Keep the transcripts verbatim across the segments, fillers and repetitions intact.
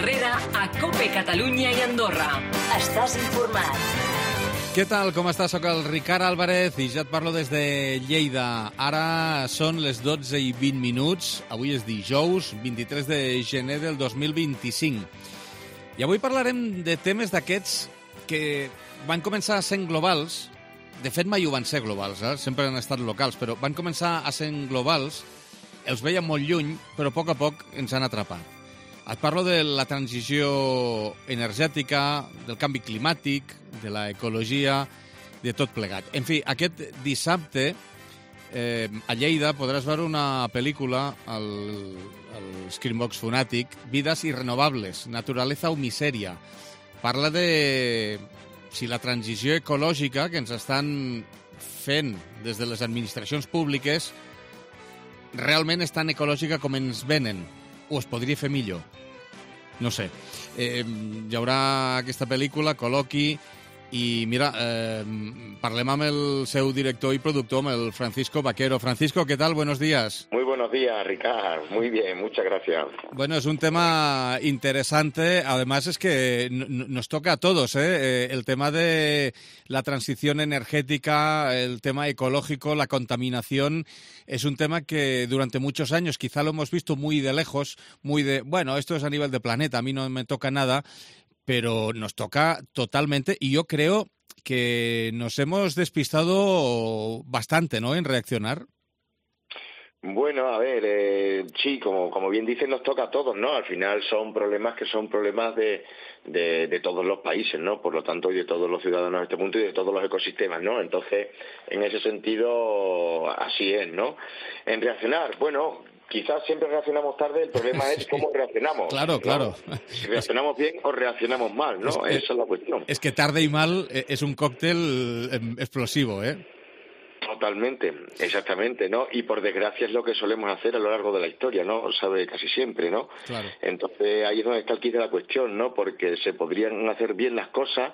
Herrera a COPE Catalunya i Andorra. Estàs informat. Què tal, com estàs? Soc el Ricard Álvarez i ja et parlo des de Lleida. Ara són les dotze i vint minuts. Avui és dijous, vint-i-tres de gener del dos mil vint-i-cinc. I avui parlarem de temes d'aquests que van començar sent globals. De fet, mai ho van ser globals, eh? Sempre han estat locals, però van començar a ser globals. Els veiem molt lluny, però a poc a poc ens han atrapat. Et parlo de la transició energètica, del canvi climàtic, de l'ecologia, de tot plegat. En fi, aquest dissabte eh, a Lleida podràs veure una pel·lícula al, al Screambox Funàtic, Vides irrenovables, naturaleza o misèria. Parla de si la transició ecològica que ens estan fent des de les administracions públiques realment és tan ecològica com ens venen, o es podria fer millor. No sé. Eh, hi haurà aquesta pel·lícula, col·loqui, i mira, eh, parlem amb el seu director i productor, amb el Francisco Vaquero. Francisco, ¿qué tal? Buenos días. Muy buenos días, Ricard. Muy bien, muchas gracias. Bueno, es un tema interesante. Además, es que nos toca a todos, ¿eh? El tema de la transición energética, el tema ecológico, la contaminación, es un tema que durante muchos años quizá lo hemos visto muy de lejos, muy de, bueno, esto es a nivel de planeta, a mí no me toca nada, pero nos toca totalmente y yo creo que nos hemos despistado bastante, ¿no?, en reaccionar. Bueno, a ver, eh, sí, como, como bien dicen, nos toca a todos, ¿no? Al final son problemas que son problemas de, de, de todos los países, ¿no? Por lo tanto, y de todos los ciudadanos de este punto y de todos los ecosistemas, ¿no? Entonces, en ese sentido, así es, ¿no? En reaccionar, bueno, quizás siempre reaccionamos tarde, el problema es cómo reaccionamos. Claro, ¿no? claro. Si reaccionamos bien o reaccionamos mal, ¿no? Es que, Esa es la cuestión. Es que tarde y mal es un cóctel explosivo, ¿eh? Totalmente, exactamente, ¿no? Y por desgracia es lo que solemos hacer a lo largo de la historia, ¿no? Sabe, casi siempre, ¿no? Claro. Entonces ahí es donde está el quid de la cuestión, ¿no? Porque se podrían hacer bien las cosas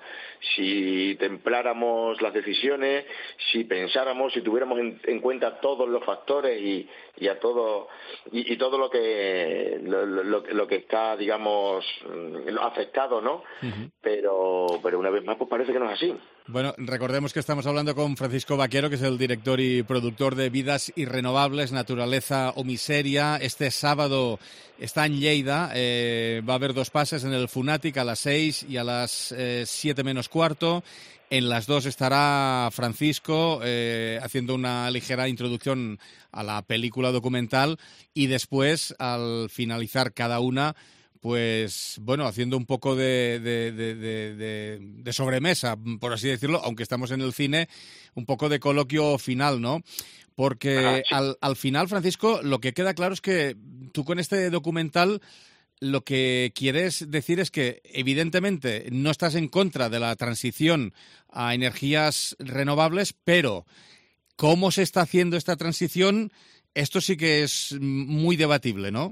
si templáramos las decisiones, si pensáramos, si tuviéramos en, en cuenta todos los factores y, y a todo y, y todo lo que lo, lo, lo que está, digamos, afectado, ¿no? Uh-huh. Pero pero una vez más pues parece que no es así. Bueno, recordemos que estamos hablando con Francisco Vaquero, que es el director y productor de Vides irrenovables, naturaleza o misèria. Este sábado está en Lleida, eh, va a haber dos pases en el Funàtic a las seis y a las eh, siete menos cuarto. En las dos estará Francisco eh, haciendo una ligera introducción a la película documental y después, al finalizar cada una, pues, bueno, haciendo un poco de, de, de, de, de sobremesa, por así decirlo, aunque estamos en el cine, un poco de coloquio final, ¿no? Porque ah, sí. al, al final, Francisco, lo que queda claro es que tú con este documental lo que quieres decir es que, evidentemente, no estás en contra de la transición a energías renovables, pero cómo se está haciendo esta transición, esto sí que es muy debatible, ¿no?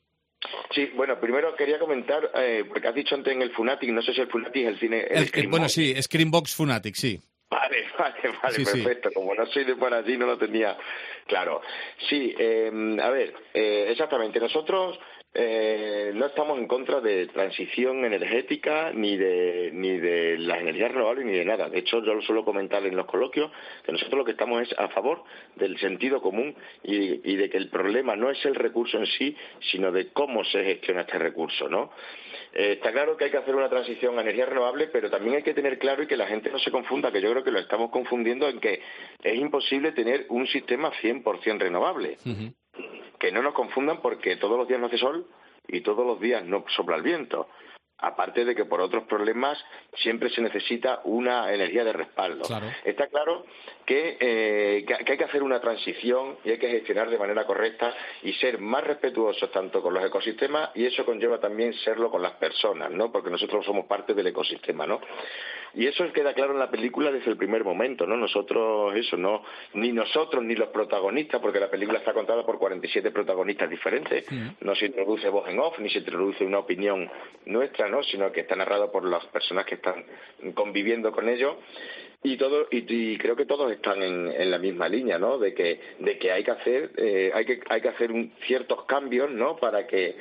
Sí, bueno, primero quería comentar, eh, porque has dicho antes en el Funàtic, no sé si el Funàtic es el cine... El, el, el, bueno, sí, Screambox Funàtic, sí. Vale, vale, vale, sí, perfecto. Sí. Como no soy de por allí, no lo tenía claro. Sí, eh, a ver, eh, exactamente, nosotros eh, no estamos en contra de transición energética ni de ni de las energías renovables ni de nada. De hecho, yo lo suelo comentar en los coloquios, que nosotros lo que estamos es a favor del sentido común y, y de que el problema no es el recurso en sí, sino de cómo se gestiona este recurso, ¿no? Eh, está claro que hay que hacer una transición a energías renovables, pero también hay que tener claro y que la gente no se confunda, que yo creo que lo estamos confundiendo en que es imposible tener un sistema cien por ciento renovable. Uh-huh. Que no nos confundan porque todos los días no hace sol y todos los días no sopla el viento. Aparte de que por otros problemas siempre se necesita una energía de respaldo. Claro. Está claro que, eh, que, que hay que hacer una transición y hay que gestionar de manera correcta y ser más respetuosos tanto con los ecosistemas, y eso conlleva también serlo con las personas, ¿no? Porque nosotros somos parte del ecosistema, ¿no? Y eso queda claro en la película desde el primer momento, ¿no? Nosotros, eso, no, ni nosotros ni los protagonistas, porque la película está contada por cuarenta y siete protagonistas diferentes, sí. No se introduce voz en off, ni se introduce una opinión nuestra, ¿no? Sino que está narrado por las personas que están conviviendo con ellos. Y todo y, y creo que todos están en, en la misma línea, ¿no? De que de que hay que hacer eh, hay que hay que hacer un, ciertos cambios, ¿no? Para que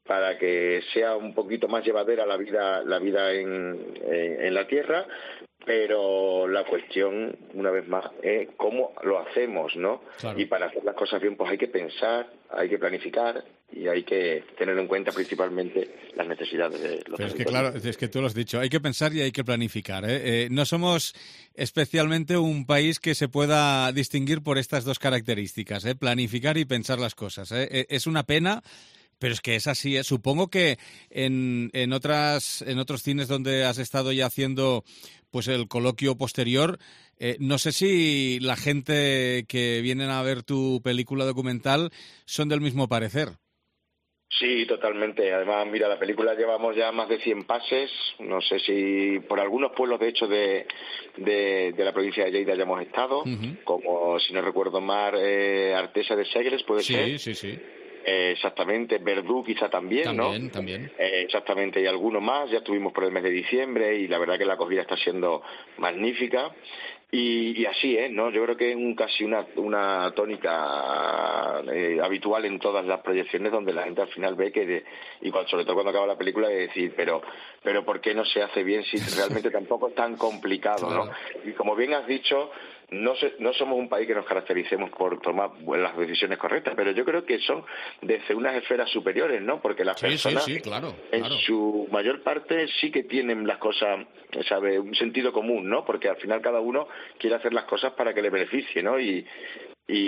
para que sea un poquito más llevadera la vida la vida en, en, en la Tierra, pero la cuestión, una vez más, es cómo lo hacemos, ¿no? Claro. Y para hacer las cosas bien, pues hay que pensar, hay que planificar y hay que tener en cuenta principalmente las necesidades de los Pero es que claro, es que tú lo has dicho, hay que pensar y hay que planificar, ¿eh? Eh, no somos especialmente un país que se pueda distinguir por estas dos características, ¿eh? Planificar y pensar las cosas, ¿eh? Es una pena. Pero es que es así, ¿eh? Supongo que en, en otras en otros cines donde has estado ya haciendo pues el coloquio posterior, eh, no sé si la gente que vienen a ver tu película documental son del mismo parecer. Sí, totalmente. Además, mira, la película llevamos ya más de cien pases. No sé si por algunos pueblos, de hecho, de, de, de la provincia de Lleida ya hemos estado, uh-huh. como, si no recuerdo mal, eh, Artesa de Segres, puede sí, ser. Sí, sí, sí. Eh, exactamente, Verdú quizá también, también ¿no? También, eh, exactamente, y algunos más, ya estuvimos por el mes de diciembre y la verdad que la acogida está siendo magnífica y, y así es, ¿no? Yo creo que es un, casi una, una tónica eh, habitual en todas las proyecciones donde la gente al final ve que, de, y cuando, sobre todo cuando acaba la película, es decir, pero, pero ¿por qué no se hace bien si realmente tampoco es tan complicado, claro. ¿no? Y como bien has dicho, No, se, no somos un país que nos caractericemos por tomar las decisiones correctas, pero yo creo que son desde unas esferas superiores, ¿no? Porque las sí, personas, sí, sí, claro, en claro. su mayor parte, sí que tienen las cosas, ¿sabe? Un sentido común, ¿no? Porque al final cada uno quiere hacer las cosas para que le beneficie, ¿no? Y, y,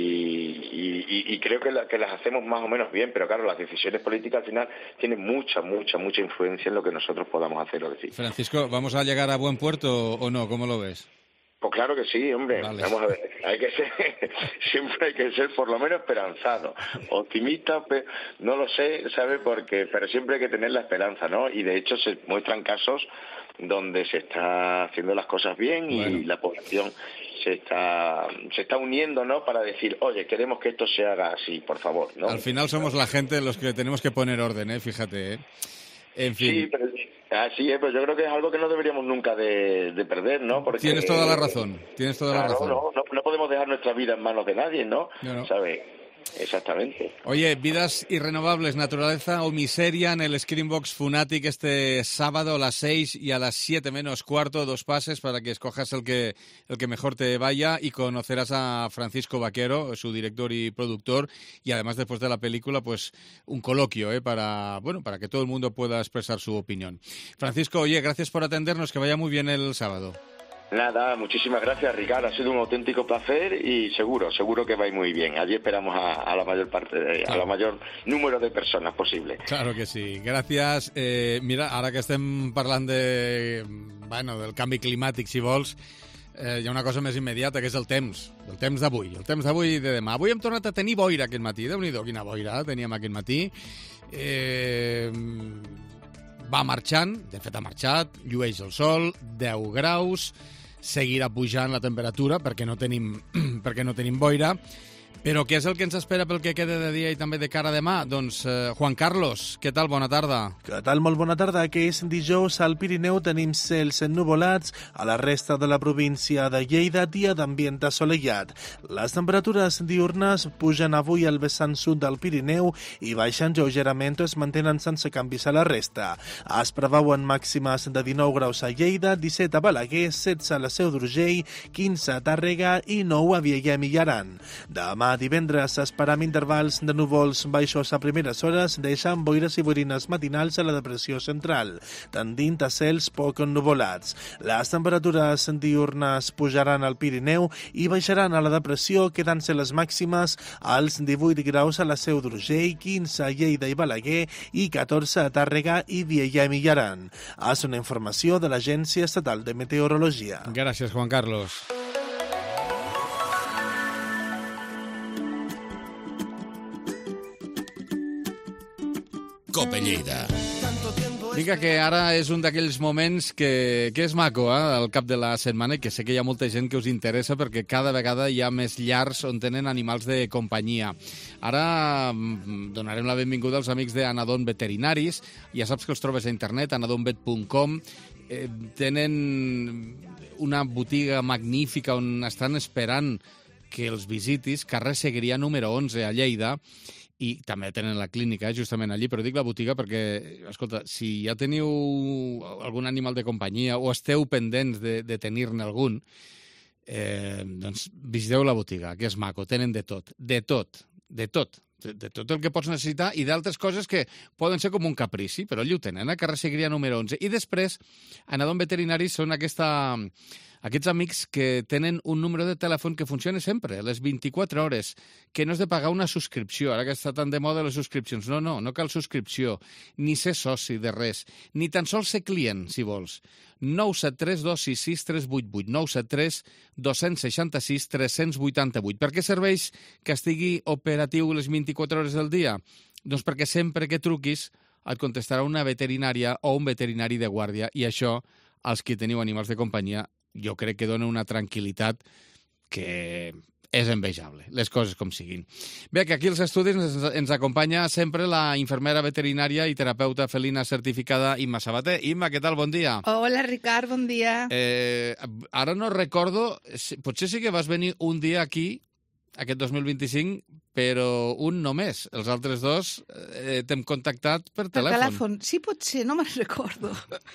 y, y creo que, la, que las hacemos más o menos bien, pero claro, las decisiones políticas al final tienen mucha, mucha, mucha influencia en lo que nosotros podamos hacer o decir. Francisco, ¿vamos a llegar a buen puerto o no? ¿Cómo lo ves? Pues claro que sí, hombre. Vale. Vamos a ver, hay que ser, siempre hay que ser por lo menos esperanzado, optimista, no lo sé, ¿sabe? Porque, pero siempre hay que tener la esperanza, ¿no? Y de hecho se muestran casos donde se está haciendo las cosas bien y bueno. la población se está se está uniendo, ¿no? Para decir, oye, queremos que esto se haga así, por favor, ¿no? Al final somos la gente los que tenemos que poner orden, ¿eh? Fíjate, ¿eh? En fin. Sí, pero así es, pero yo creo que es algo que no deberíamos nunca de, de perder, ¿no? Porque, tienes toda la razón, tienes toda claro, la razón. No, no, no podemos dejar nuestra vida en manos de nadie, ¿no? no, no. ¿Sabes? Exactamente. Oye, Vidas Irrenovables, Naturaleza o Miseria en el Screenbox Funatic este sábado a las seis y a las siete menos cuarto, dos pases para que escojas el que el que mejor te vaya y conocerás a Francisco Vaquero, su director y productor, y además después de la película, pues un coloquio, ¿eh? para bueno para que todo el mundo pueda expresar su opinión. Francisco, oye, gracias por atendernos, que vaya muy bien el sábado. Nada, muchísimas gracias, Ricardo. Ha sido un auténtico placer y seguro, seguro que va a ir muy bien. Allí esperamos a, a la mayor parte, de, claro. a la mayor número de personas posible. Claro que sí. Gràcies. Eh, mira, ara que estem parlant de, bueno, del canvi climàtic, si vols, eh, hi ha una cosa més immediata, que és el temps. El temps d'avui. El temps d'avui i de demà. Avui hem tornat a tenir boira aquest matí. Déu-n'hi-do, quina boira teníem aquest matí. Eh... Va marxant, de fet ha marxat, llueix el sol, deu graus, seguirà pujant la temperatura perquè no tenim, perquè no tenim boira. Però què és el que ens espera pel que queda de dia i també de cara a demà? Doncs, eh, Juan Carlos, què tal? Bona tarda. Què tal? Molt bona tarda. Aquest dijous al Pirineu tenim cels ennuvolats, a la resta de la província de Lleida, dia d'ambient assolellat. Les temperatures diurnes pugen avui al vessant sud del Pirineu i baixen lleugerament o es mantenen sense canvis a la resta. Es preveuen màximes de dinou graus a Lleida, disset a Balaguer, setze a la Seu d'Urgell, quinze a Tàrrega i nou a Vielha i Mijaran. Demà divendres esperam intervals de núvols baixos a primeres hores, deixant boires i boirines matinals a la depressió central, tendint a cels poc ennuvolats. Les temperatures diurnes pujaran al Pirineu i baixaran a la depressió, quedant-se les màximes als divuit graus a la Seu d'Urgell, quinze a Lleida i Balaguer i catorze a Tàrrega i Vielha i Mijaran. És una informació de l'Agència Estatal de Meteorologia. Gràcies, Juan Carlos. Cope Lleida. Vinga, que ara és un d'aquells moments que, que és maco, eh, al cap de la setmana, i que sé que hi ha molta gent que us interessa perquè cada vegada hi ha més llars on tenen animals de companyia. Ara donarem la benvinguda als amics d'Anadon Veterinaris. Ja saps que els trobes a internet, anadon vet punt com. Eh, tenen una botiga magnífica on estan esperant que els visitis, carrer Segrià número onze a Lleida, i també tenen la clínica, justament allí, però dic la botiga perquè, escolta, si ja teniu algun animal de companyia o esteu pendents de, de tenir-ne algun, eh, doncs visiteu la botiga, que és maco, tenen de tot, de tot, de tot. De, de tot el que pots necessitar i d'altres coses que poden ser com un caprici, però allí ho tenen, a carrer Segrià número onze. I després, a Nadon Veterinaris són aquesta... aquests amics que tenen un número de telèfon que funciona sempre, les vint-i-quatre hores, que no és de pagar una subscripció, ara que està tan de moda les subscripcions. No, no, no cal subscripció, ni ser soci de res, ni tan sols ser client, si vols. nou set tres dos sis sis tres vuit vuit, nou set tres dos sis sis tres vuit vuit. Per què serveix que estigui operatiu les vint-i-quatre hores del dia? Doncs perquè sempre que truquis et contestarà una veterinària o un veterinari de guàrdia, i això, als que teniu animals de companyia, jo crec que dona una tranquil·litat que és envejable, les coses com siguin. Bé, que aquí als estudis ens, ens acompanya sempre la infermera veterinària i terapeuta felina certificada Imma Sabater. Imma, què tal? Bon dia. Hola, Ricard, bon dia. Eh, ara no recordo, potser sí que vas venir un dia aquí, aquest dos mil vint-i-cinc, però un només. Els altres dos eh, t'hem contactat per telèfon. Per telèfon, sí, pot ser, no me'n recordo.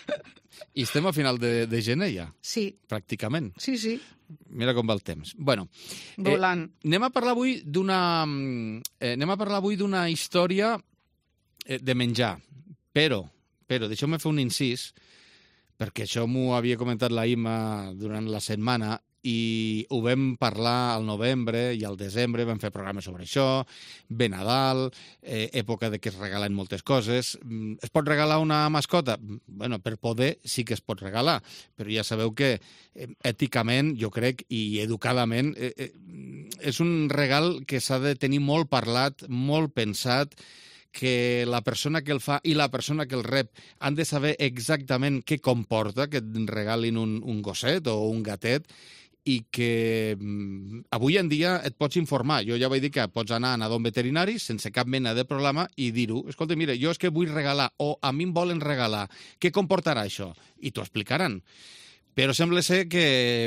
I estem a final de, de gener ja. Sí. Pràcticament. Sí, sí. Mira com va el temps. Bueno, volant. Eh, anem a parlar avui d'una eh, anem a parlar avui d'una història eh, de menjar. Però, però, deixeu-me fer un incís, perquè això m'ho havia comentat la Imma durant la setmana, i ho vam parlar al novembre i al desembre, vam fer programes sobre això, ve Nadal, eh, època de que es regalen moltes coses. Es pot regalar una mascota? Bueno, per poder sí que es pot regalar, però ja sabeu que eh, èticament, jo crec, i educadament, eh, eh, és un regal que s'ha de tenir molt parlat, molt pensat, que la persona que el fa i la persona que el rep han de saber exactament què comporta que et regalin un, un gosset o un gatet, i que mm, avui en dia et pots informar. Jo ja vaig dir que pots anar a Nadon Veterinaris sense cap mena de problema i dir-ho. Escolta, mira, jo és que vull regalar, o a mi em volen regalar. Què comportarà això? I t'ho explicaran. Però sembla ser que,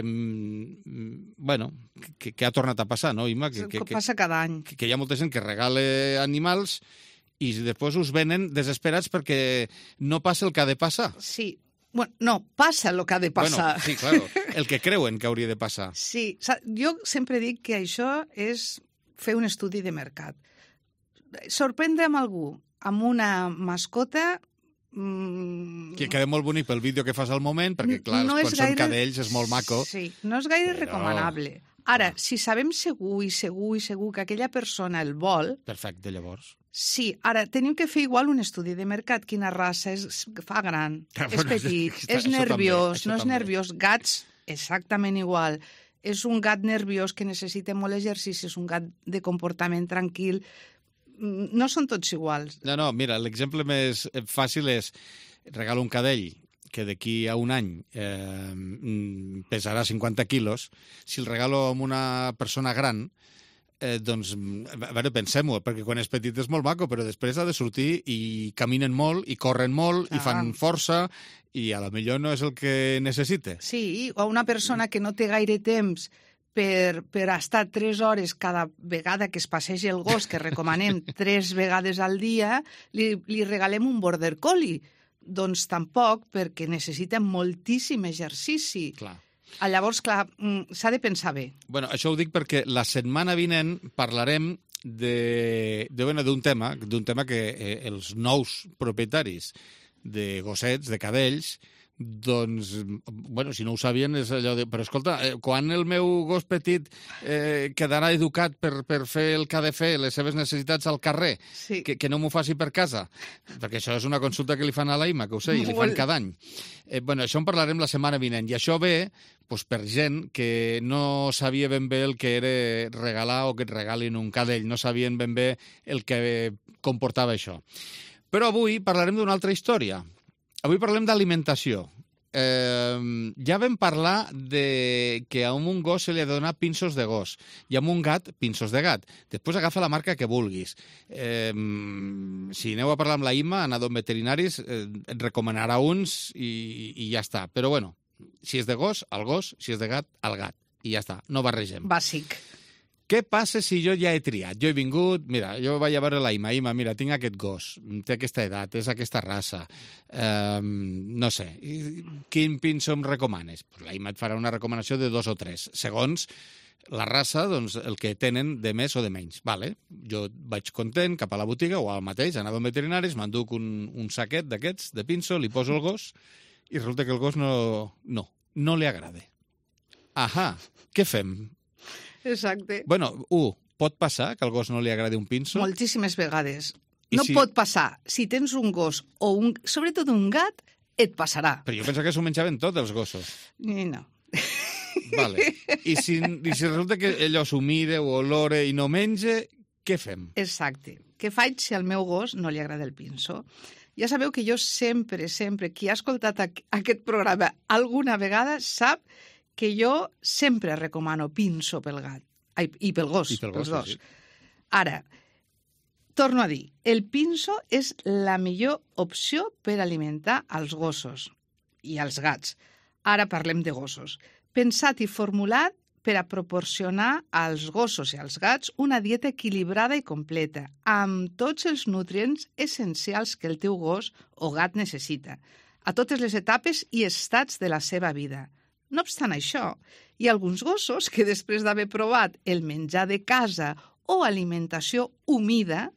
mm, bueno, que, que ha tornat a passar, no, Imma? Que, que, que passa cada any. Que, que hi ha molta gent que regala animals i després us venen desesperats perquè no passa el que ha de passar. Sí. Bueno, no, passa el que ha de passar. Bueno, sí, claro, el que creuen que hauria de passar. Sí, jo sempre dic que això és fer un estudi de mercat. Sorprendre amb algú, amb una mascota... Mmm... Que queda molt bonic pel vídeo que fas al moment, perquè, clar, no quan gaire... són cadells és molt maco. Sí, no és gaire però... recomanable. Ara, si sabem segur i segur i segur que aquella persona el vol... Perfecte, llavors. Sí, ara, tenim que fer igual un estudi de mercat. Quina raça és, fa gran, ah, és petit, està, és nerviós, també, no és també. nerviós. Gats, exactament igual. És un gat nerviós que necessita molt exercici, és un gat de comportament tranquil. No són tots iguals. No, no, mira, l'exemple més fàcil és regalo un cadell que d'aquí a un any eh, pesarà cinquanta quilos. Si el regalo a una persona gran, Eh, doncs, a veure, pensem-ho, perquè quan és petit és molt maco, però després ha de sortir i caminen molt, i corren molt, ah. i fan força, i a la millor no és el que necessita. Sí, o una persona que no té gaire temps per, per estar tres hores cada vegada que es passegi el gos, que recomanem tres vegades al dia, li, li regalem un border collie. Doncs tampoc, perquè necessita moltíssim exercici. Clar. Llavors, clar, s'ha de pensar bé. Bueno, això ho dic perquè la setmana vinent parlarem de, de, bueno, d'un tema, d'un tema que eh, els nous propietaris de gossets, de cadells, doncs, bueno, si no ho sabien, és allò de... Però escolta, eh, quan el meu gos petit eh, quedarà educat per, per fer el que ha de fer, les seves necessitats al carrer, sí. que, que no m'ho faci per casa? Perquè això és una consulta que li fan a la Imma, que ho sé, i li fan cada any. Eh, bueno, això en parlarem la setmana vinent, i això ve pues, per gent que no sabia ben bé el que era regalar o que et regalin un cadell, no sabien ben bé el que comportava això. Però avui parlarem d'una altra història. Avui parlem d'alimentació. Eh, ja vam parlar de que a un gos se li ha de donar pinços de gos i a un gat, pinços de gat. Després agafa la marca que vulguis. Eh, si aneu a parlar amb la Imma, a Nadon Veterinaris, eh, et recomanarà uns i, i ja està. Però bueno, si és de gos, el gos, si és de gat, el gat. I ja està, no barregem. Bàsic. què passa si jo ja he triat? Jo he vingut, mira, jo vaig a veure la Ima, Ima, mira, tinc aquest gos, té aquesta edat, és aquesta raça, eh, no sé, quin pinso em recomanes? Pues la Ima et farà una recomanació de dos o tres, segons la raça, doncs, el que tenen de més o de menys. Vale. Jo vaig content cap a la botiga o al mateix, anava al veterinari, m'enduc un, un saquet d'aquests, de pinso, li poso el gos i resulta que el gos no, no, no li agrada. Ahà, què fem? Exacte. Bueno, u, pot passar que al gos no li agradi un pinso? Moltíssimes vegades. I No si- pot passar. Si tens un gos o un, sobretot un gat, et passarà. Però jo penso que s'ho menjaven tots els gossos. I no. Vale. I si, i si resulta que allò s'ho mira o olora i no menja, què fem? Exacte. Què faig si al meu gos no li agrada el pinso? Ja sabeu que jo sempre, sempre, qui ha escoltat aqu- aquest programa alguna vegada sap que jo sempre recomano pinso pel gat. Ai, i pel gos, I pel pels gos, dos. sí. Ara, torno a dir, el pinso és la millor opció per alimentar els gossos i els gats. Ara parlem de gossos. Pensat i formulat per a proporcionar als gossos i als gats una dieta equilibrada i completa, amb tots els nutrients essencials que el teu gos o gat necessita, a totes les etapes i estats de la seva vida. No obstant això, hi ha alguns gossos que després d'haver provat el menjar de casa o alimentació humida,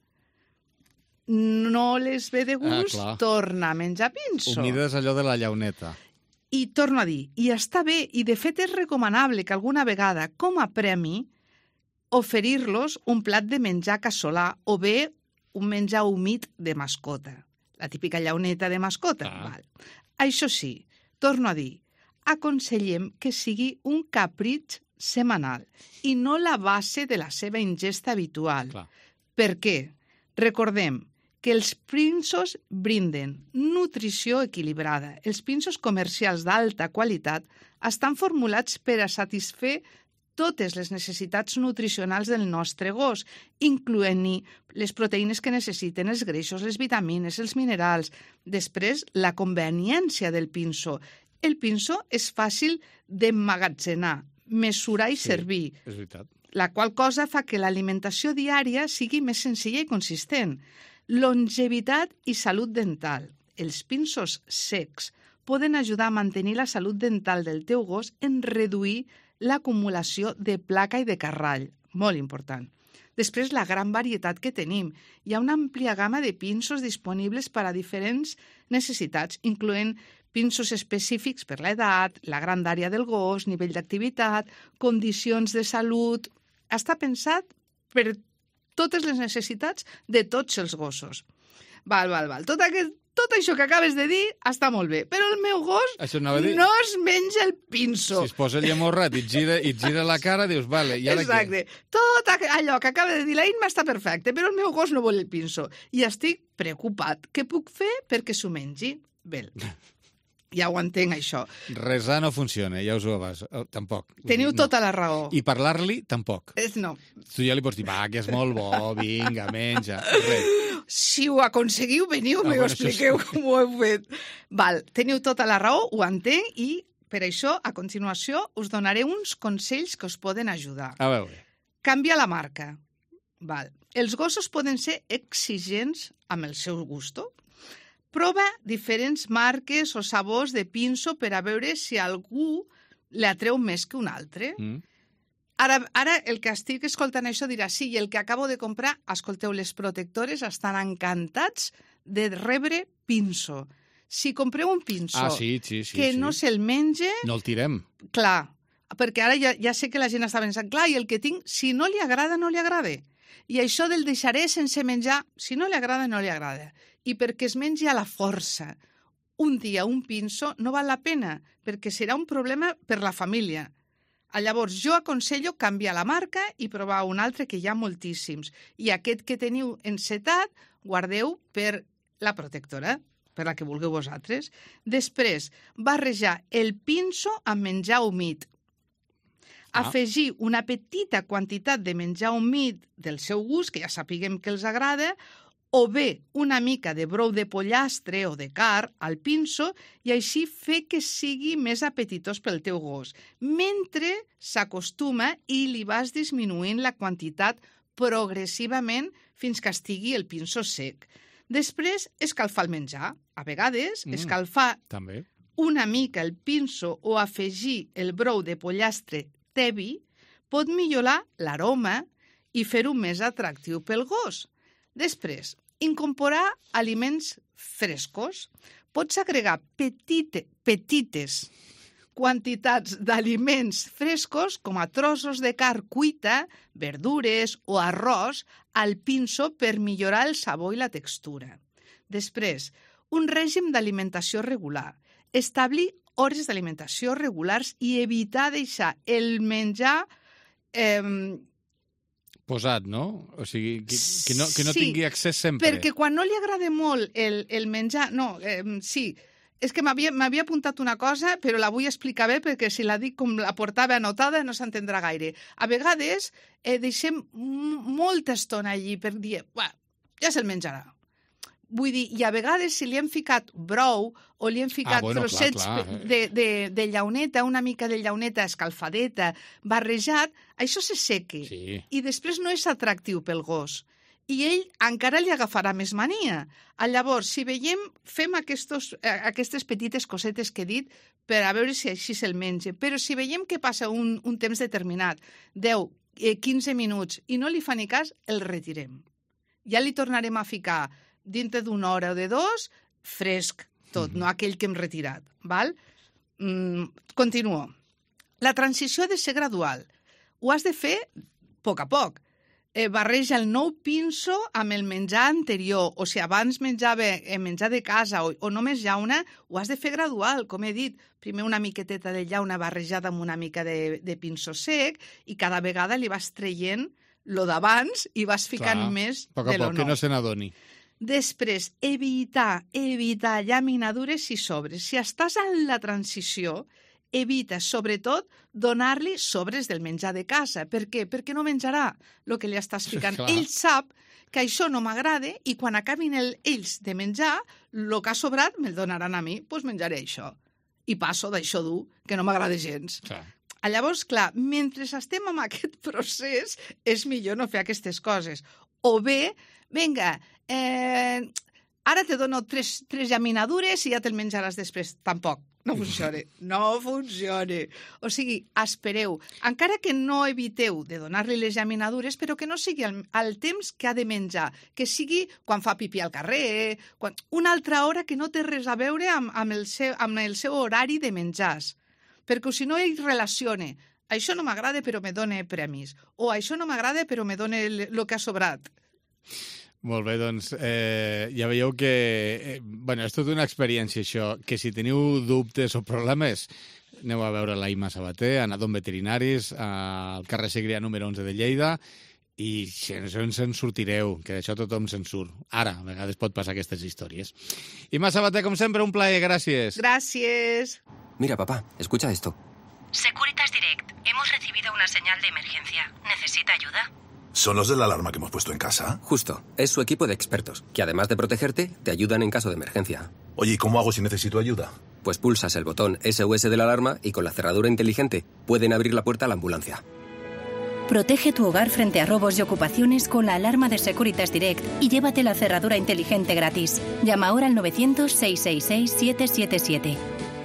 no les ve de gust Ah, clar. tornar a menjar pinso. Humida és allò de la llauneta. I torno a dir, i està bé, i de fet és recomanable que alguna vegada, com a premi, oferir-los un plat de menjar casolà o bé un menjar humit de mascota. La típica llauneta de mascota. Ah. Val. Això sí, torno a dir, aconsellem que sigui un capritx setmanal i no la base de la seva ingesta habitual. Clar. Per què? Recordem que els pinsos brinden nutrició equilibrada. Els pinsos comercials d'alta qualitat estan formulats per a satisfer totes les necessitats nutricionals del nostre gos, incloent-hi les proteïnes que necessiten, els greixos, les vitamines, els minerals. Després, la conveniència del pinso. El pinso és fàcil d'emmagatzenar, mesurar i Sí, servir, és veritat. la qual cosa fa que l'alimentació diària sigui més senzilla i consistent. Longevitat i salut dental. Els pinsos secs poden ajudar a mantenir la salut dental del teu gos en reduir l'acumulació de placa i de carrall. Molt important. Després, la gran varietat que tenim. Hi ha una àmplia gamma de pinsos disponibles per a diferents necessitats, incloent pinsos específics per l'edat, la grandària del gos, nivell d'activitat, condicions de salut. Està pensat per totes les necessitats de tots els gossos. Val, val, val. Tot, aquest, tot això que acabes de dir està molt bé, però el meu gos Això anava a dir. no es menja el pinso. Si es posa el llamorrat i et gira, i et gira la cara, dius, vale, i ara Exacte. Tot aqu- allò que acaba de dir la Inma està perfecte, però el meu gos no vol el pinso. I estic preocupat. Què puc fer perquè s'ho mengi? Bé, ja ho entenc, això. què? Resar no funciona, ja us ho vas. Oh, tampoc. Teniu No. tota la raó. I parlar-li, tampoc. És no. Tu ja li pots dir, va, que és molt bo, vinga, menja. Res. Si ho aconseguiu, veniu, Ah, m'ho bueno, això expliqueu sí. com ho heu fet. Val, teniu tota la raó, ho entenc, i per això, a continuació, us donaré uns consells que us poden ajudar. A veure. Canvia la marca. Val. Els gossos poden ser exigents amb el seu gusto. Prova diferents marques o sabors de pinso per a veure si algú l'atreu més que un altre. Mm. Ara, ara el que estic escoltant això dirà sí, i el que acabo de comprar, escolteu, les protectores estan encantats de rebre pinso. Si compreu un pinso Ah, sí, sí, sí. que sí. no se'l menge, No el tirem. clar, perquè ara ja, ja sé que la gent està pensant, clar, i el que tinc, si no li agrada, no li agrada. I això del deixaré sense menjar, si no li agrada, no li agrada. I perquè es mengi a la força un dia un pinso no val la pena, perquè serà un problema per la família. Llavors, jo aconsello canviar la marca i provar un altre, que hi ha moltíssims. I aquest que teniu encetat, guardeu per la protectora, per la que vulgueu vosaltres. Després, barrejar el pinso amb menjar humit. Ah. Afegir una petita quantitat de menjar humit del seu gust, que ja sapiguem que els agrada, o bé una mica de brou de pollastre o de carn al pinso i així fer que sigui més apetitós pel teu gos, mentre s'acostuma i li vas disminuint la quantitat progressivament fins que estigui el pinso sec. Després, escalfar el menjar. A vegades, mm, escalfar també. una mica el pinso o afegir el brou de pollastre tebi pot millorar l'aroma i fer-ho més atractiu pel gos. Després, incorporar aliments frescos. Pots agregar petite, petites quantitats d'aliments frescos, com a trossos de carn cuita, verdures o arròs, al pinso per millorar el sabor i la textura. Després, un règim d'alimentació regular. Establir hores d'alimentació regulars i evitar deixar el menjar eh, posat, no? O sigui, que, que, no, que no sí, tingui accés sempre. Perquè quan no li agrada molt el, el menjar... No, eh, sí, és que m'havia apuntat una cosa, però la vull explicar bé perquè si la dic com la portava anotada no s'entendrà gaire. A vegades eh, deixem molta estona allí per dir, ja se'l menjarà. Vull dir, i a vegades si li hem ficat brou o li hem ficat ah, bueno, trossets clar, clar. De, de, de llauneta, una mica de llauneta escalfadeta, barrejat, això se seque. Sí. I després no és atractiu pel gos. I ell encara li agafarà més mania. Llavors, si veiem, fem aquestos, aquestes petites cosetes que he dit per a veure si així se'l menja. Però si veiem que passa un, un temps determinat, deu, quinze minuts, i no li fa ni cas, el retirem. Ja li tornarem a ficar dintre d'una hora o de dos, fresc tot, mm-hmm. no aquell que hem retirat. Val? Mm, continuo. La transició ha de ser gradual. Ho has de fer a poc a poc. Eh, barreja el nou pinso amb el menjar anterior, o si abans menjava eh, menjar de casa o, o només llauna, ho has de fer gradual, com he dit. Primer una miqueteta de llauna barrejada amb una mica de, de pinso sec i cada vegada li vas traient lo d'abans i vas ficant Clar, més poc a de lo poc, nou. Que no se n'adoni. Després, evitar, evitar llaminadures i sobres. Si estàs en la transició, evita, sobretot, donar-li sobres del menjar de casa. Per què? Perquè no menjarà el que li estàs ficant. Clar. Ell sap que això no m'agrada i quan acabin el, ells de menjar, el que ha sobrat me'l donaran a mi, doncs menjaré això. I passo d'això dur, que no m'agrada gens. Clar. Llavors, clar, mentre estem en aquest procés, és millor no fer aquestes coses. O bé, vinga, eh, ara te dono tres, tres llaminadures i ja te'l menjaràs després. Tampoc, no funciona, no funciona. O sigui, espereu. Encara que no eviteu de donar-li les llaminadures, però que no sigui al, al temps que ha de menjar, que sigui quan fa pipí al carrer, quan... una altra hora que no té res a veure amb, amb, el seu, amb el seu horari de menjars. Perquè si no ell relaciona, això no m'agrada però me dona premis, o això no m'agrada però me dona el, el que ha sobrat. Molt bé, doncs eh, ja veieu que eh, bueno, és tota una experiència això, que si teniu dubtes o problemes aneu a veure la Imma Sabater, a Nadon Veterinaris, al carrer Segrià número onze de Lleida, i si no se'n sortireu, que d'això tothom se'n surt. Ara, a vegades pot passar aquestes històries. Imma Sabater, com sempre, un plaer, gràcies. Gràcies. Mira, papá, escucha esto. Securitas Direct, hemos recibido una señal de emergencia. ¿Necesita ayuda? ¿Son los de la alarma que hemos puesto en casa? Justo, es su equipo de expertos, que además de protegerte, te ayudan en caso de emergencia. Oye, ¿y cómo hago si necesito ayuda? Pues pulsas el botón S O S de la alarma y con la cerradura inteligente pueden abrir la puerta a la ambulancia. Protege tu hogar frente a robos y ocupaciones con la alarma de Securitas Direct y llévate la cerradura inteligente gratis. Llama ahora al novecientos, seiscientos sesenta y seis, setecientos setenta y siete.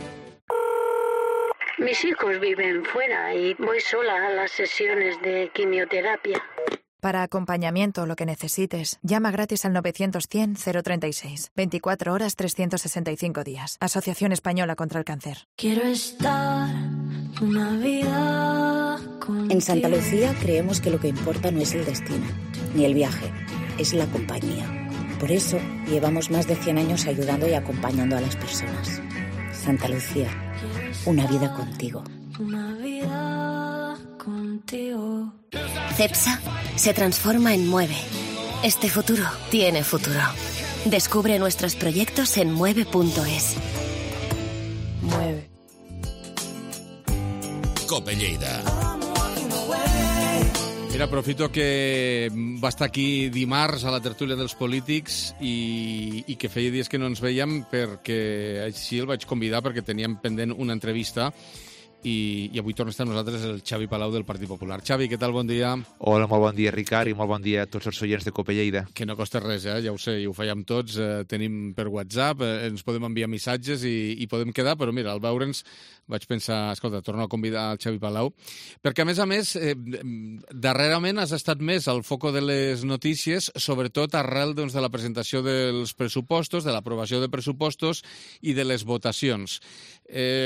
Mis hijos viven fuera y voy sola a las sesiones de quimioterapia. Para acompañamiento o lo que necesites, llama gratis al novecientos, cien, cero treinta y seis. veinticuatro horas, trescientos sesenta y cinco días. Asociación Española contra el Cáncer. Quiero estar una vida contigo. En Santa Lucía creemos que lo que importa no es el destino, ni el viaje, es la compañía. Por eso llevamos más de cien años ayudando y acompañando a las personas. Santa Lucía, una vida contigo. Una vida contigo. Cepsa se transforma en Mueve. Este futuro tiene futuro. Descubre nuestros proyectos en mueve punto es. Mueve. Cope Lleida. Mira, Mira, aprofito que va estar aquí dimarts a la tertúlia dels polítics i, i que feia dies que no ens veiem perquè així el vaig convidar perquè teníem pendent una entrevista i, i avui torna a estar amb nosaltres el Xavi Palau del Partit Popular. Xavi, què tal? Bon dia. Hola, molt bon dia, Ricard, i molt bon dia a tots els oients de Cope Lleida. Que no costa res, eh? Ja ho sé, i ho fèiem tots. Eh, tenim per WhatsApp, eh, ens podem enviar missatges i, i podem quedar, però mira, al veure'ns vaig pensar, escolta, torno a convidar el Xavi Palau, perquè a més a més, eh, darrerament has estat més al foco de les notícies, sobretot arrel doncs, de la presentació dels pressupostos, de l'aprovació de pressupostos i de les votacions. Eh,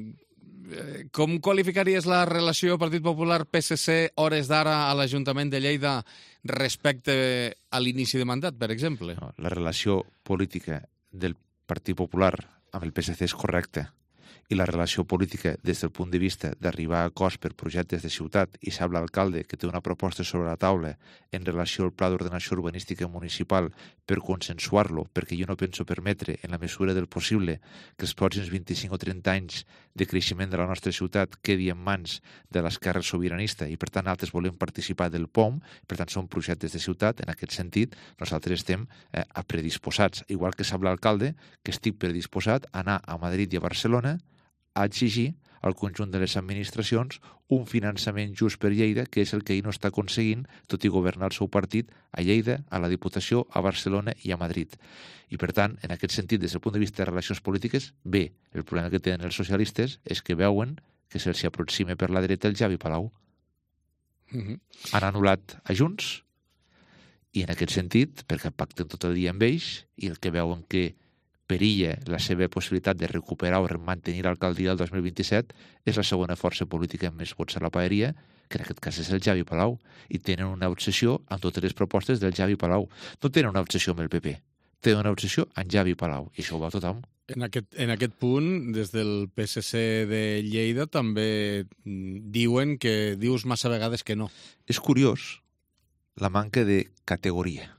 Com qualificaries la relació Partit Popular-P S C hores d'ara a l'Ajuntament de Lleida respecte a l'inici de mandat, per exemple? La relació política del Partit Popular amb el P S C és correcta i la relació política des del punt de vista d'arribar a acords per projectes de ciutat i sap l'alcalde que té una proposta sobre la taula en relació al Pla d'Ordenació Urbanística Municipal per consensuar-lo, perquè jo no penso permetre, en la mesura del possible, que els pròxims vint-i-cinc o trenta anys de creixement de la nostra ciutat quedi en mans de l'esquerra sobiranista i, per tant, altres volem participar del P O M, per tant, són projectes de ciutat. En aquest sentit, nosaltres estem eh, predisposats, igual que sap l'alcalde, que estic predisposat a anar a Madrid i a Barcelona a exigir al conjunt de les administracions un finançament just per Lleida, que és el que ell no està aconseguint, tot i governar el seu partit a Lleida, a la Diputació, a Barcelona i a Madrid. I, per tant, en aquest sentit, des del punt de vista de relacions polítiques, bé, el problema que tenen els socialistes és que veuen que se'ls aproxima per la dreta el Xavi Palau. Mm-hmm. Han anul·lat a Junts i, en aquest sentit, perquè pacten tot el dia amb ells i el que veuen que perilla la seva possibilitat de recuperar o mantenir l'alcaldia del dos mil vint-i-set és la segona força política amb més vots a la paeria, que en aquest cas és el Xavi Palau, i tenen una obsessió amb totes les propostes del Xavi Palau. No tenen una obsessió amb el P P, tenen una obsessió amb Xavi Palau, i això ho va tothom. En aquest, en aquest punt, des del P S C de Lleida també diuen que dius massa vegades que no. És curiós la manca de categoria.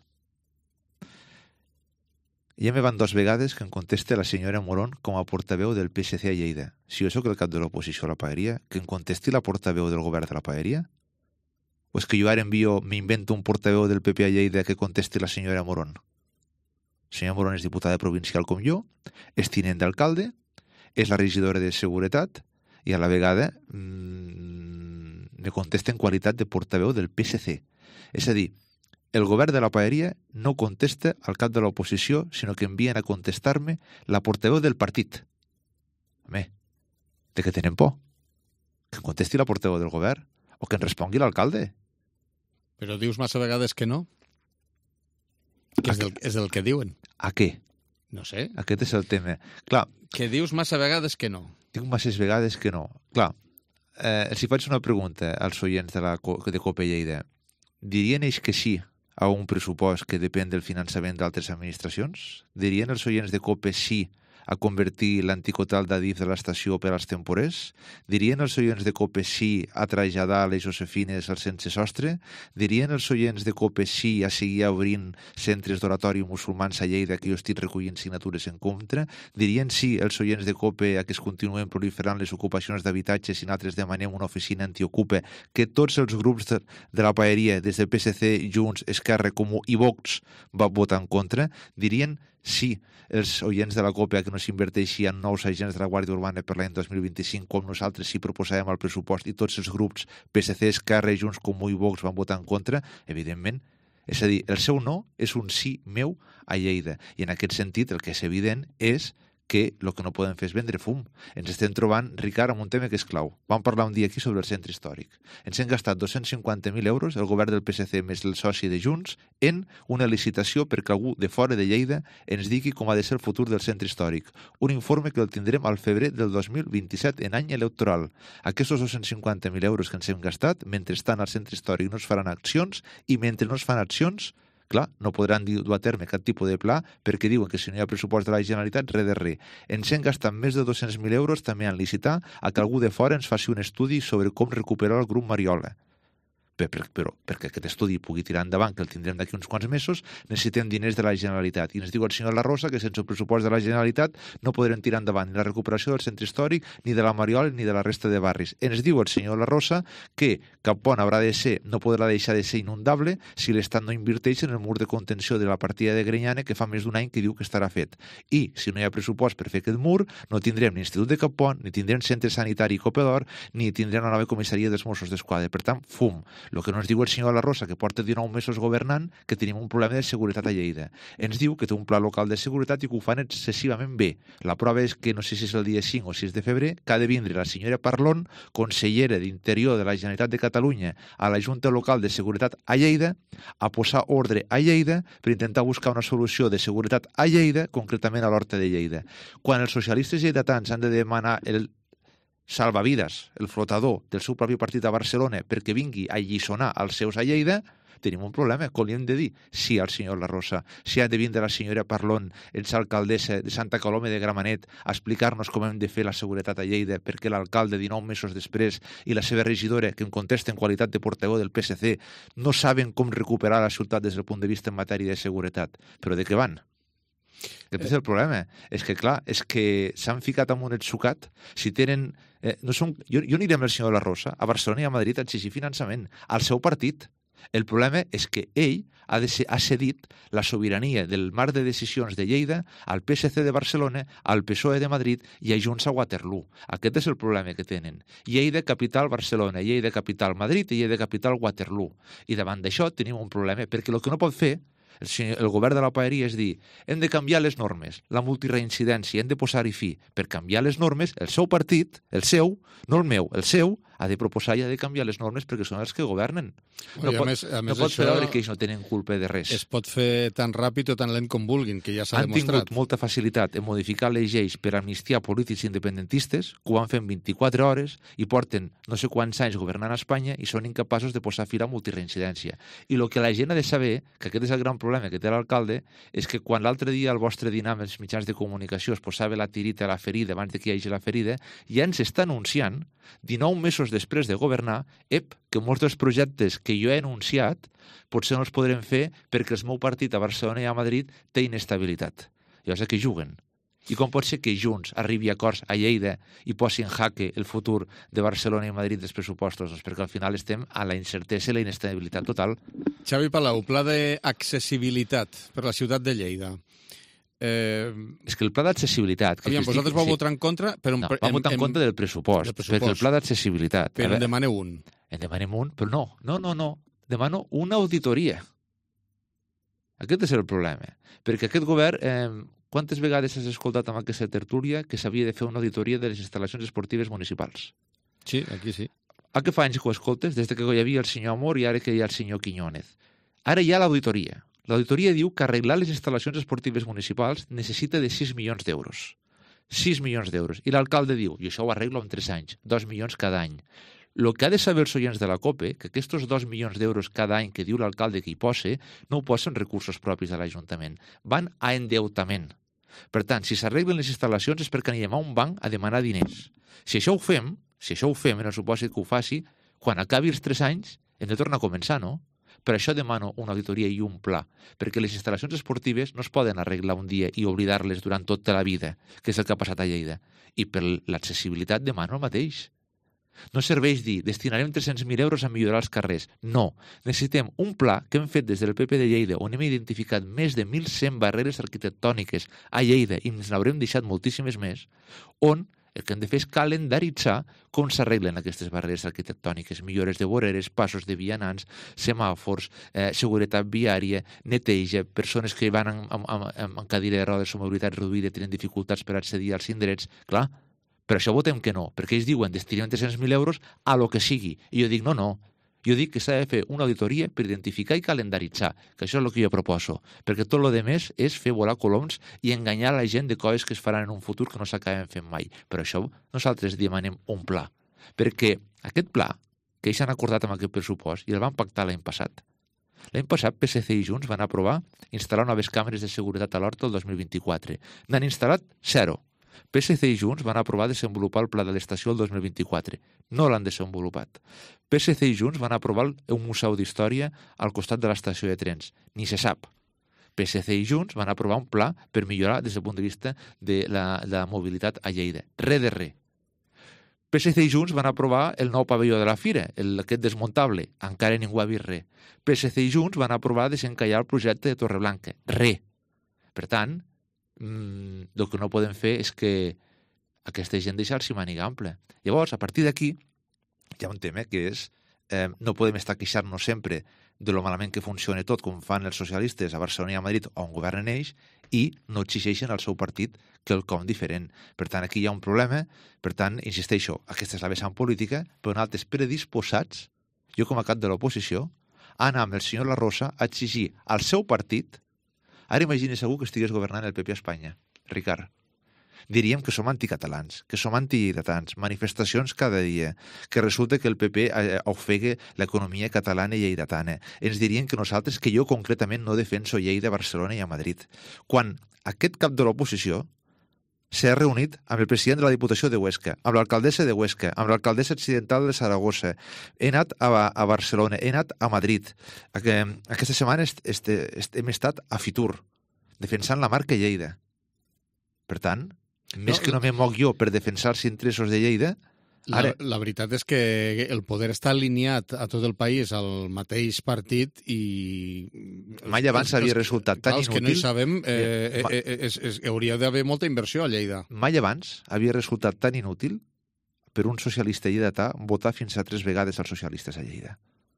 Ja me van dues vegades que em contesta la senyora Morón com a portaveu del P S C a Lleida. Si jo sóc el cap de l'oposició a la paeria, que em contesti la portaveu del govern de la paeria? O és que jo ara envio, m'invento un portaveu del P P a Lleida que contesti la senyora Morón? La senyora Morón és diputada provincial com jo, és tinent d'alcalde, és la regidora de Seguretat i a la vegada mmm, me contesta en qualitat de portaveu del P S C. És a dir, el govern de la paeria no contesta al cap de l'oposició, sinó que envien a contestar-me la portaveu del partit. Home, de què tenen por? Que em contesti la portaveu del govern? O que em respongui l'alcalde? Però dius massa vegades que no? Que és, el, és el que diuen. A què? No sé. Aquest és el tema. Clar. Que dius massa vegades que no. Dic masses vegades que no. Clar, eh, els hi faig una pregunta als oients de, la, de Cope Lleida. Dirien ells que sí a un pressupost que depèn del finançament d'altres administracions? Dirien els oients de COPE sí a convertir l'anticotal d'Adif de l'estació per als temporers? Dirien els oients de COPE sí a traslladar les Josefines al sense sostre? Dirien els oients de COPE sí a seguir obrint centres d'oratori musulmans a Lleida, que jo estic recollint signatures en contra? Dirien sí els oients de COPE a que es continuen proliferant les ocupacions d'habitatges i nosaltres demanem una oficina antiocupa, que tots els grups de, de la paeria, des del P S C, Junts, Esquerra, Comú i Vox, va votar en contra? Dirien sí els oients de la COPE a que no s'inverteixi en nous agents de la Guàrdia Urbana per l'any dos mil vint-i-cinc, com nosaltres sí proposàvem al pressupost i tots els grups P S C, Esquerra, Junts, Comú i Vox van votar en contra? Evidentment. És a dir, el seu no és un sí meu a Lleida. I en aquest sentit el que és evident és que el que no podem fer és vendre fum. Ens estem trobant, Ricard, amb un tema que és clau. Vam parlar un dia aquí sobre el centre històric. Ens hem gastat dos-cents cinquanta mil euros, el govern del P S C més el soci de Junts, en una licitació perquè algú de fora de Lleida ens digui com ha de ser el futur del centre històric. Un informe que el tindrem al febrer del dos mil vint-i-set, en any electoral. Aquests dos-cents cinquanta mil euros que ens hem gastat, mentrestant al centre històric no es faran accions, i mentre no es fan accions, clar, no podran dur a terme cap tipus de pla perquè diuen que si no hi ha pressupost de la Generalitat, res de res. Ens hem gastat més de dos-cents mil euros també en licitar a que algú de fora ens faci un estudi sobre com recuperar el grup Mariola. però perquè aquest estudi pugui tirar endavant, que el tindrem d'aquí uns quants mesos, necessitem diners de la Generalitat. I ens diu el senyor La Rosa que sense el pressupost de la Generalitat no podrem tirar endavant ni la recuperació del centre històric, ni de la Mariola, ni de la resta de barris. Ens diu el senyor La Rosa que Cap Pont haurà de ser, no podrà deixar de ser inundable si l'Estat no inverteix en el mur de contenció de la partida de Grenyana, que fa més d'un any que diu que estarà fet. I, si no hi ha pressupost per fer aquest mur, no tindrem ni Institut de Cap Pont, ni tindrem centre sanitari Copa d'Or, ni tindrem la nova comissaria dels Mossos d'Esquadra. Per tant, fum. El que no ens diu el senyor La Rosa, que porta dinou mesos governant, que tenim un problema de seguretat a Lleida. Ens diu que té un pla local de seguretat i que ho fan excessivament bé. La prova és que, no sé si és el dia cinc o sis de febrer, que ha de vindre la senyora Parlon, consellera d'Interior de la Generalitat de Catalunya, a la Junta Local de Seguretat a Lleida, a posar ordre a Lleida per intentar buscar una solució de seguretat a Lleida, concretament a l'Horta de Lleida. Quan els socialistes lleidatans han de demanar el salvavides, el flotador del seu propi partit a Barcelona perquè vingui a alliçonar els seus a Lleida, tenim un problema, com li hem de dir sí al senyor La Rosa, si ha de vindre la senyora Parlon, exalcaldessa de Santa Coloma de Gramenet, a explicar-nos com hem de fer la seguretat a Lleida, perquè l'alcalde, dinou mesos després, i la seva regidora, que em contesta en qualitat de portaveu del P S C, no saben com recuperar la ciutat des del punt de vista en matèria de seguretat. Però de què van? Aquest és el problema. És que, clar, és que s'han ficat amb un etsucat. Si tenen... Eh, no són... jo, jo aniré amb el senyor La Rosa a Barcelona i a Madrid a exigir finançament al seu partit. El problema és que ell ha, de ser, ha cedit la sobirania del marc de decisions de Lleida al P S C de Barcelona, al P S O E de Madrid i a Junts a Waterloo. Aquest és el problema que tenen. Lleida, capital, Barcelona, Lleida, capital, Madrid i Lleida, capital, Waterloo. I davant d'això tenim un problema, perquè el que no pot fer el, el govern de la paeria és dir hem de canviar les normes, la multireincidència, hem de posar-hi fi. Per canviar les normes, el seu partit, el seu, no el meu, el seu, ha de proposar i ha de canviar les normes perquè són els que governen. No, pot, més, no pot fer veure que ells no tenen culpa de res. Es pot fer tan ràpid o tan lent com vulguin, que ja s'ha Han demostrat. Han tingut molta facilitat en modificar les lleis per amnistiar polítics independentistes, que ho van fer en vint-i-quatre hores i porten no sé quants anys governant a Espanya i són incapaços de posar fi a la multireincidència. I el que la gent ha de saber, que aquest és el gran problema que té l'alcalde, és que quan l'altre dia al vostre dinar amb els mitjans de comunicació es posava la tirita a la ferida abans de que hi hagi la ferida, ja ens està anunciant, dinou mesos després de governar, ep, que molts dels projectes que jo he anunciat potser no els podrem fer perquè el meu partit a Barcelona i a Madrid té inestabilitat. Llavors, a què juguen? I com pot ser que Junts arribi a acords a Lleida i posi en jaque el futur de Barcelona i Madrid dels pressupostos? Doncs perquè al final estem a la incertesa i la inestabilitat total. Xavi Palau, pla d'accessibilitat per la ciutat de Lleida. Eh... És que el pla d'accessibilitat... Aviam, vosaltres vau votar en contra... Però no, vau votar en contra del pressupost, del pressupost, perquè el pla d'accessibilitat... Però en demaneu un. En demanem un, però no, no, no, no. Demano una auditoria. Aquest és el problema. Perquè aquest govern... Eh, quantes vegades has escoltat amb aquesta tertúlia que s'havia de fer una auditoria de les instal·lacions esportives municipals? Sí, aquí sí. A què fa anys que ho escoltes? Des que hi havia el senyor Amor i ara que hi ha el senyor Quiñónez. Ara hi ha l'auditoria. L'auditoria diu que arreglar les instal·lacions esportives municipals necessita de sis milions d'euros. sis milions d'euros. I l'alcalde diu, i això ho arreglo en tres anys, dos milions cada any. El que ha de saber els oients de la COPE, que aquests dos milions d'euros cada any que diu l'alcalde que hi posa, no ho posen recursos propis de l'Ajuntament. Van a endeutament. Per tant, si s'arreglen les instal·lacions és perquè anirem a un banc a demanar diners. Si això ho fem, si això ho fem en el supòsit que ho faci, quan acabi els tres anys hem de tornar a començar, no? Per això demano una auditoria i un pla, perquè les instal·lacions esportives no es poden arreglar un dia i oblidar-les durant tota la vida, que és el que ha passat a Lleida. I per l'accessibilitat demano el mateix. No serveix dir, destinarem tres-cents mil euros a millorar els carrers. No, necessitem un pla que hem fet des del P P de Lleida, on hem identificat més de mil cent barreres arquitectòniques a Lleida, i ens n'haurem deixat moltíssimes més, on el que hem de fer és calendaritzar com s'arreglen aquestes barreres arquitectòniques, millores de voreres, passos de vianants, semàfors, eh, seguretat viària, neteja, persones que van amb, amb, amb, amb cadira de rodes o mobilitat reduïda tenen dificultats per accedir als indrets. Clar, per això votem que no, perquè ells diuen destinem tres-cents mil euros a lo que sigui. I jo dic, no, no, jo dic que s'ha de fer una auditoria per identificar i calendaritzar, que això és el que jo proposo, perquè tot el que més és fer volar coloms i enganyar la gent de coses que es faran en un futur que no s'acaben fent mai. Per això nosaltres demanem un pla, perquè aquest pla que ells han acordat amb aquest pressupost i el van pactar l'any passat. L'any passat P S C i Junts van aprovar instal·lar noves càmeres de seguretat a l'Horta el dos mil vint-i-quatre. N'han instal·lat zero. P S C i Junts van aprovar desenvolupar el pla de l'estació el dos mil vint-i-quatre. No l'han desenvolupat. P S C i Junts van aprovar un museu d'història al costat de l'estació de trens. Ni se sap. P S C i Junts van aprovar un pla per millorar des del punt de vista de la, de la mobilitat a Lleida. Re de re. P S C i Junts van aprovar el nou pavelló de la Fira, el, aquest desmuntable. Encara ningú ha vist res. P S C i Junts van aprovar desencallar el projecte de Torreblanca. Re. Per tant, mmm, el que no podem fer és que aquesta gent deixar-s'hi màniga ampla. Llavors, a partir d'aquí, hi ha un tema que és eh, no podem estar queixant-nos sempre de lo malament que funciona tot, com fan els socialistes a Barcelona i a Madrid, on governen ells, i no exigeixen al seu partit quelcom diferent. Per tant, aquí hi ha un problema. Per tant, insisteixo, aquesta és la vessant política, però nosaltres predisposats, jo com a cap de l'oposició, a anar amb el senyor La Rosa a exigir al seu partit. Ara imagina segur que estigués governant el P P a Espanya, Ricard. Diríem que som anticatalans, que som antilleidatans, manifestacions cada dia, que resulta que el P P ofega l'economia catalana i lleidatana. Ens dirien que nosaltres, que jo concretament no defenso Lleida, Barcelona i a Madrid. Quan aquest cap de l'oposició s'ha reunit amb el president de la Diputació de Huesca, amb l'alcaldessa de Huesca, amb l'alcaldessa accidental de Saragossa, he anat a, a Barcelona, he anat a Madrid. Aquesta setmana est, est, est, hem estat a Fitur, defensant la marca Lleida. Per tant, més no, que no me moc jo per defensar els interessos de Lleida, ara... La, la veritat és que el poder està alineat a tot el país al mateix partit i... Mai abans havia resultat tan inútil... Els que no hi sabem, eh, eh, eh, es, es, hauria d'haver molta inversió a Lleida. Mai abans havia resultat tan inútil per un socialista lleidatà votar fins a tres vegades als socialistes a Lleida.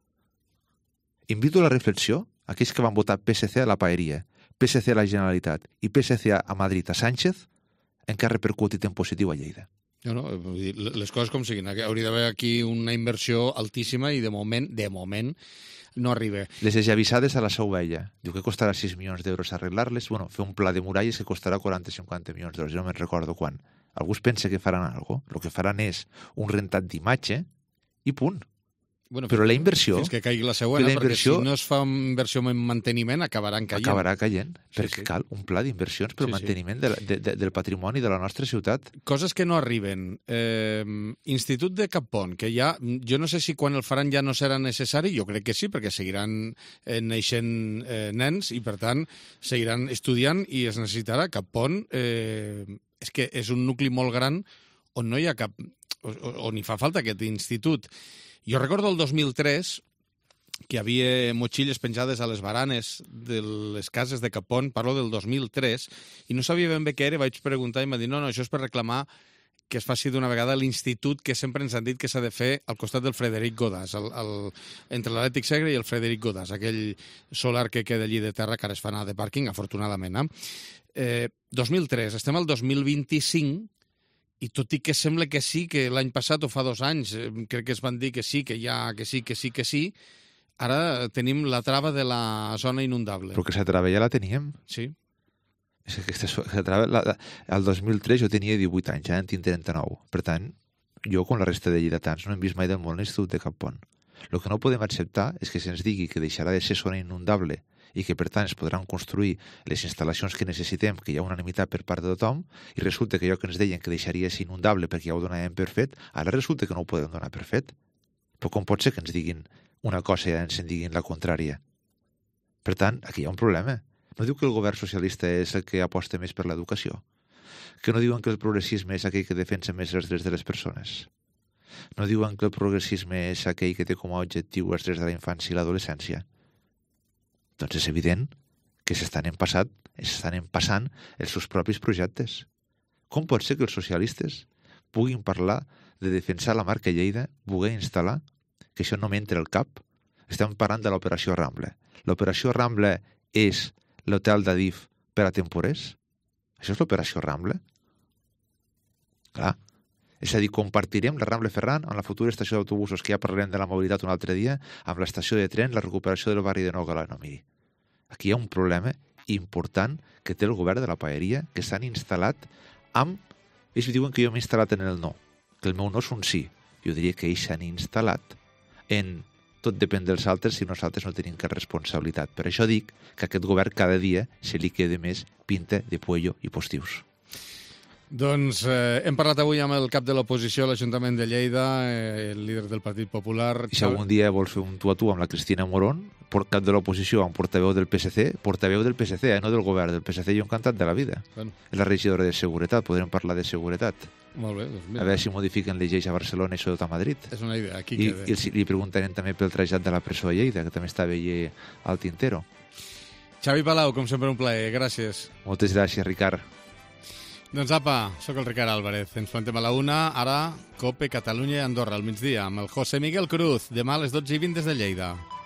Invito a la reflexió a aquells que van votar P S C a la Paeria, P S C a la Generalitat i P S C a Madrid a Sánchez, en què ha repercutit en positiu a Lleida. No, no, les coses com siguin. Hauria d'haver aquí una inversió altíssima i de moment, de moment, no arriba. Les esllavissades a la Seu Vella. Diu que costarà sis milions d'euros arreglar-les. Bueno, fer un pla de muralles que costarà quaranta o cinquanta milions d'euros. Jo no me'n recordo quan. Algú es pensa que faran alguna cosa. El que faran és un rentat d'imatge i punt. Bueno, però la inversió... Fins que caigui la següent, la inversió, perquè si no es fa inversió en manteniment, acabaran caient. Acabarà caient, sí, perquè sí. Cal un pla d'inversions per sí, manteniment sí. De, de, del patrimoni de la nostra ciutat. Coses que no arriben. Eh, Institut de Cappont, que ja... Jo no sé si quan el faran ja no serà necessari, jo crec que sí, perquè seguiran eh, neixent eh, nens i, per tant, seguiran estudiant i es necessitarà. Cappont eh, és que és un nucli molt gran on no hi ha cap... on hi fa falta aquest institut. Jo recordo el dos mil tres que hi havia motxilles penjades a les baranes de les cases de Cappont, parlo del dos mil tres, i no sabia ben bé què era, vaig preguntar i m'ha dit no, no, això és per reclamar que es faci d'una vegada l'institut que sempre ens han dit que s'ha de fer al costat del Frederic Godàs, el, el, entre l'Atlètic Segre i el Frederic Godàs, aquell solar que queda allí de terra que ara es fa anar de pàrquing, afortunadament. Eh? Eh, dos mil tres, estem al dos mil vint-i-cinc, i tot i que sembla que sí, que l'any passat o fa dos anys, crec que es van dir que sí, que ja, que sí, que sí, que sí, ara tenim la trava de la zona inundable. Però que la trava ja la teníem. Sí. És que aquesta trava, la, la, el dos mil tres jo tenia divuit anys, ja en tinc trenta-nou. Per tant, jo com la resta de lleidatans no hem vist mai del món l'Institut de Cappont. El que no podem acceptar és que se'ns digui que deixarà de ser zona inundable i que, per tant, es podran construir les instal·lacions que necessitem, que hi ha unanimitat per part de tothom, i resulta que allò que ens deien que deixaria ser inundable perquè ja ho donàvem per fet, ara resulta que no ho podem donar per fet. Però com pot ser que ens diguin una cosa i ens en diguin la contrària? Per tant, aquí hi ha un problema. No diu que el govern socialista és el que aposta més per l'educació? Que no diuen que el progressisme és aquell que defensa més els drets de les persones? No diuen que el progressisme és aquell que té com a objectiu els drets de la infància i l'adolescència? Doncs és evident que s'estan empassant, s'estan empassant els seus propis projectes. Com pot ser que els socialistes puguin parlar de defensar la marca Lleida, voler instal·lar, que això no m'entra al cap? Estem parlant de l'operació Rambla. L'operació Rambla és l'hotel d'Adif per a temporers? Això és l'operació Rambla? Clar. És a dir, compartirem la Rambla Ferran amb la futura estació d'autobusos, que ja parlarem de la mobilitat un altre dia, amb l'estació de tren, la recuperació del barri de Nogala. No, miri, aquí hi ha un problema important que té el govern de la Paeria, que s'han instal·lat amb... Ells diuen que jo m'he instal·lat en el no, que el meu no és un sí. Jo diria que ells s'han instal·lat en tot depèn dels altres si nosaltres no tenim cap responsabilitat. Per això dic que aquest govern cada dia se li queda més pinta de puello i postius. Doncs eh, hem parlat avui amb el cap de l'oposició a l'Ajuntament de Lleida, eh, el líder del Partit Popular. I si algun dia vols fer un tu a tu amb la Cristina Morón, cap de l'oposició amb portaveu del P S C, portaveu del P S C, eh, no del govern, del P S C, jo encantat de la vida. Bueno. És la regidora de Seguretat, podrem parlar de seguretat. Molt bé, doncs mira. A veure si modifiquen les lleis a Barcelona i sobretot a Madrid. És una idea, aquí I, queda. I li preguntarem també pel trasllat de la presó a Lleida, que també estava allà al Tintero. Xavi Palau, com sempre un plaer, gràcies. Moltes gràcies, Ricard. Doncs apa, sóc el Ricard Álvarez. Ens plantem a la una, ara COPE, Catalunya i Andorra, al migdia, amb el José Miguel Cruz, demà a les dotze i vint des de Lleida.